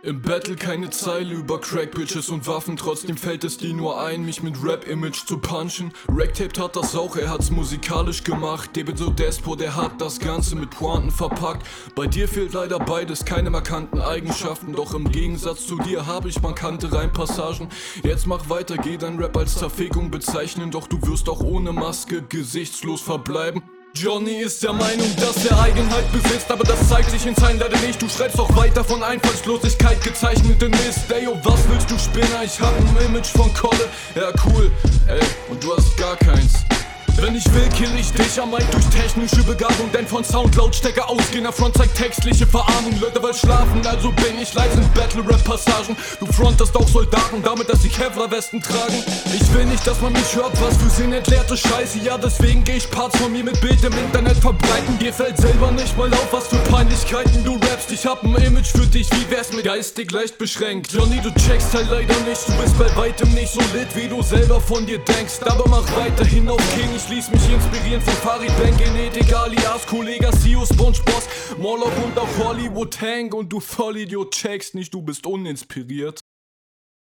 Im Battle keine Zeile über Crack-Bitches und Waffen. Trotzdem fällt es dir nur ein, mich mit Rap-Image zu punchen. Ragtape tat das auch, er hat's musikalisch gemacht. Debeso Despo, der hat das Ganze mit Pointen verpackt. Bei dir fehlt leider beides, keine markanten Eigenschaften. Doch im Gegensatz zu dir habe ich markante Reimpassagen. Jetzt mach weiter, geh dein Rap als Zerfickung bezeichnen. Doch du wirst auch ohne Maske gesichtslos verbleiben. Johnny ist der Meinung, dass er Eigenheit besitzt, aber das zeigt sich in Zeilen leider nicht. Du schreibst auch weiter von Einfallslosigkeit gezeichneten Mist. Ey, oh, was willst du, Spinner? Ich hab ein Image von Kolle. Ja, cool, ey, und du hast gar keins. Wenn ich will, kill ich dich am Mic durch technische Begabung. Denn von Soundlautstärke ausgehender Front zeigt textliche Verarmung. Leute wollen schlafen, also bin ich leise in Battle-Rap-Passagen. Du frontest auch Soldaten damit, dass sie Kevlar-Westen tragen. Ich will nicht, dass man mich hört, was für sinnentleerte Scheiße. Ja, deswegen geh ich Parts von mir mit Bild im Internet verbreiten. Dir fällt selber nicht mal auf, was für Peinlichkeiten du rappst. Ich hab ein Image für dich, wie wär's mit geistig leicht beschränkt. Johnny, du checkst halt leider nicht, du bist bei weitem nicht so lit, wie du selber von dir denkst. Aber mach weiterhin auf King, ich ließ mich inspirieren von Farid Bang, Genetik alias Kollega CEO, SpongeBoss, Moloch und auch Hollywood Hank. Und du Vollidiot checkst nicht, du bist uninspiriert.